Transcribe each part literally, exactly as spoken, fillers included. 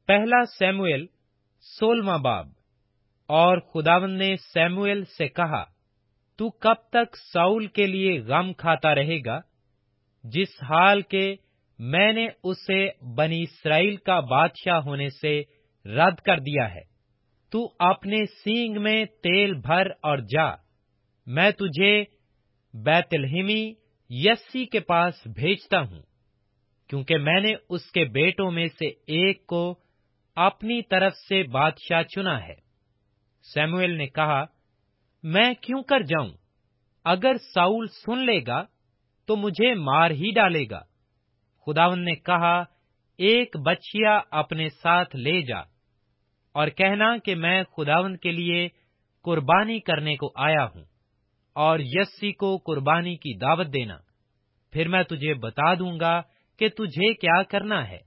پہلا سیموئیل سولہواں باب۔ اور خداوند نے سیموئیل سے کہا، تو کب تک ساؤل کے لیے غم کھاتا رہے گا، جس حال کے میں نے اسے بنی اسرائیل کا بادشاہ ہونے سے رد کر دیا ہے؟ تو اپنے سینگ میں تیل بھر اور جا، میں تجھے بیت لحمی یسی کے پاس بھیجتا ہوں، کیونکہ میں نے اس کے بیٹوں میں سے ایک کو اپنی طرف سے بادشاہ چنا ہے۔ سیموئیل نے کہا، میں کیوں کر جاؤں؟ اگر ساؤل سن لے گا تو مجھے مار ہی ڈالے گا۔ خداوند نے کہا، ایک بچیا اپنے ساتھ لے جا اور کہنا کہ میں خداوند کے لیے قربانی کرنے کو آیا ہوں، اور یسی کو قربانی کی دعوت دینا، پھر میں تجھے بتا دوں گا کہ تجھے کیا کرنا ہے،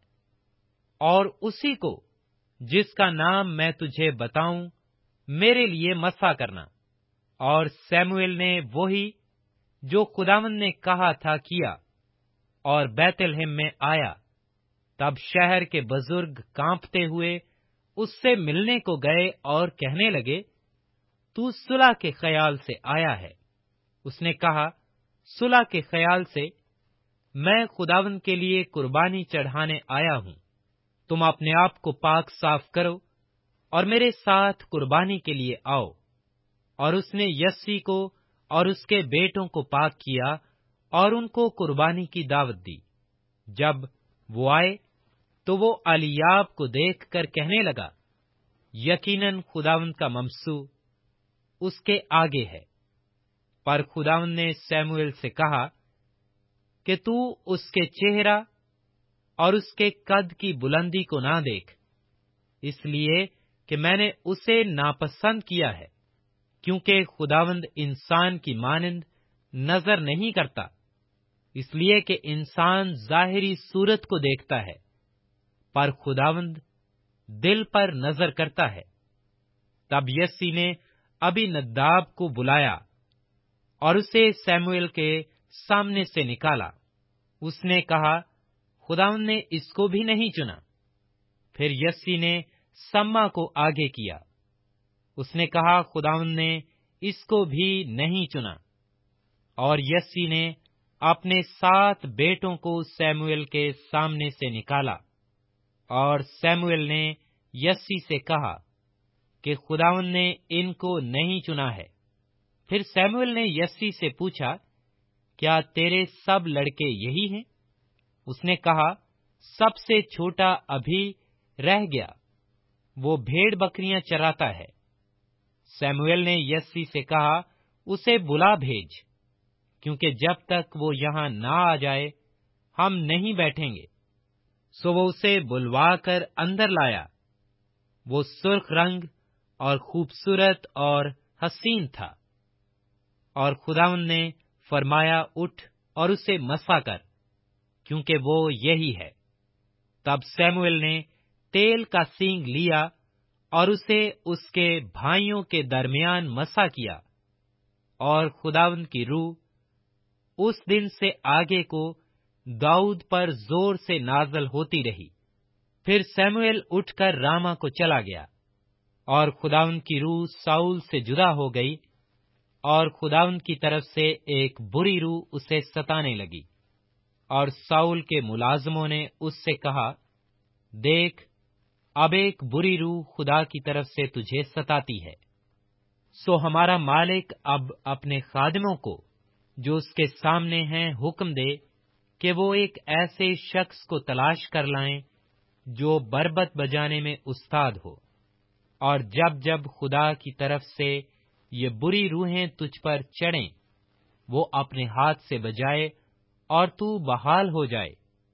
اور اسی کو جس کا نام میں تجھے بتاؤں میرے لیے مسح کرنا۔ اور سیموئیل نے وہی جو خداوند نے کہا تھا کیا، اور بیت لحم میں آیا۔ تب شہر کے بزرگ کانپتے ہوئے اس سے ملنے کو گئے اور کہنے لگے، تو صلح کے خیال سے آیا ہے۔ اس نے کہا، صلح کے خیال سے؟ میں خداوند کے لیے قربانی چڑھانے آیا ہوں۔ تم اپنے آپ کو پاک صاف کرو اور میرے ساتھ قربانی کے لیے آؤ۔ اور اس نے یسی کو اور اس کے بیٹوں کو پاک کیا اور ان کو قربانی کی دعوت دی۔ جب وہ آئے تو وہ الیاب کو دیکھ کر کہنے لگا، یقیناً خداوند کا ممسوح اس کے آگے ہے۔ پر خداوند نے سیموئیل سے کہا کہ تو اس کے چہرہ اور اس کے قد کی بلندی کو نہ دیکھ، اس لیے کہ میں نے اسے ناپسند کیا ہے، کیونکہ خداوند انسان کی مانند نظر نہیں کرتا، اس لیے کہ انسان ظاہری صورت کو دیکھتا ہے، پر خداوند دل پر نظر کرتا ہے۔ تب یسی نے ابی نداب کو بلایا اور اسے سیموئیل کے سامنے سے نکالا۔ اس نے کہا، خداوند نے اس کو بھی نہیں چنا۔ پھر یسی نے سما کو آگے کیا۔ اس نے کہا، خداوند نے اس کو بھی نہیں چنا۔ اور یسی نے اپنے سات بیٹوں کو سیموئیل کے سامنے سے نکالا۔ اور سیموئیل نے یسی سے کہا کہ خداوند نے ان کو نہیں چنا ہے۔ پھر سیموئیل نے یسی سے پوچھا، کیا تیرے سب لڑکے یہی ہیں؟ اس نے کہا، سب سے چھوٹا ابھی رہ گیا، وہ بھیڑ بکریاں چراتا ہے۔ سیموئیل نے یسی سے کہا، اسے بلا بھیج، کیونکہ جب تک وہ یہاں نہ آ جائے ہم نہیں بیٹھیں گے۔ سو وہ اسے بلوا کر اندر لایا۔ وہ سرخ رنگ اور خوبصورت اور حسین تھا۔ اور خداوند نے فرمایا، اٹھ اور اسے مسح کر، کیونکہ وہ یہی ہے۔ تب سیموئیل نے تیل کا سینگ لیا اور اسے اس کے بھائیوں کے درمیان مسح کیا، اور خداوند کی روح اس دن سے آگے کو داؤد پر زور سے نازل ہوتی رہی۔ پھر سیموئیل اٹھ کر راما کو چلا گیا، اور خداوند کی روح ساؤل سے جدا ہو گئی، اور خداوند کی طرف سے ایک بری روح اسے ستانے لگی۔ اور ساؤل کے ملازموں نے اس سے کہا، دیکھ، اب ایک بری روح خدا کی طرف سے تجھے ستاتی ہے۔ سو ہمارا مالک اب اپنے خادموں کو جو اس کے سامنے ہیں حکم دے کہ وہ ایک ایسے شخص کو تلاش کر لائیں جو بربط بجانے میں استاد ہو، اور جب جب خدا کی طرف سے یہ بری روحیں تجھ پر چڑھیں وہ اپنے ہاتھ سے بجائے اور تو بحال ہو جائے۔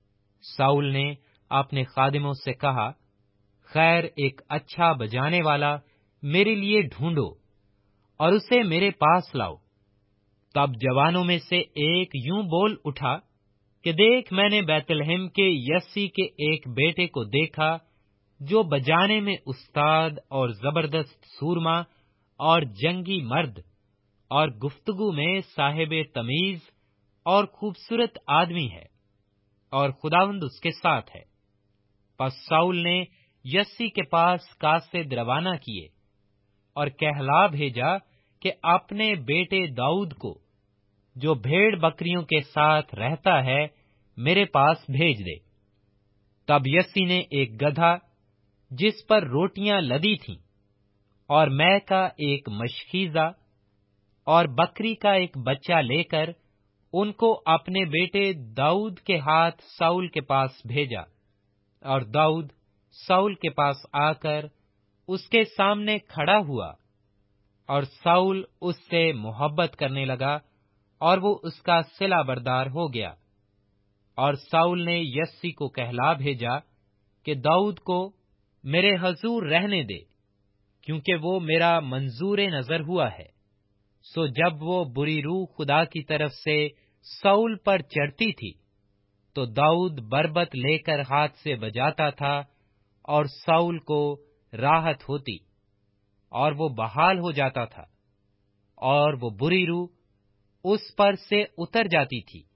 ساؤل نے اپنے خادموں سے کہا، خیر ایک اچھا بجانے والا میرے لیے ڈھونڈو اور اسے میرے پاس لاؤ۔ تب جوانوں میں سے ایک یوں بول اٹھا کہ دیکھ، میں نے بیت لحم کے یسی کے ایک بیٹے کو دیکھا جو بجانے میں استاد اور زبردست سورما اور جنگی مرد اور گفتگو میں صاحب تمیز اور خوبصورت آدمی ہے، اور خداوند اس کے ساتھ ہے۔ پس ساؤل نے यस्सी के पास कासिद रवाना किए और कहला भेजा कि अपने बेटे दाऊद को, जो भेड़ बकरियों के साथ रहता है, मेरे पास भेज दे। तब यस्सी ने एक गधा जिस पर रोटियां लदी थीं, और मैं का एक मशकीजा और बकरी का एक बच्चा लेकर उनको अपने बेटे दाऊद के हाथ शाऊल के पास भेजा। और दाऊद शाऊल के पास आकर उसके सामने खड़ा हुआ, और शाऊल उससे मोहब्बत करने लगा, और वो उसका सिला बरदार हो गया। और शाऊल ने यस्सी को कहला भेजा कि दाऊद को मेरे हजूर रहने दे, क्योंकि वो मेरा मंजूर नजर हुआ है। सो जब वो बुरी रूह खुदा की तरफ से शाऊल पर चढ़ती थी, तो दाऊद बरबत लेकर हाथ से बजाता था, और शाऊल को राहत होती, और वो बहाल हो जाता था, और वो बुरी रूह उस पर से उतर जाती थी।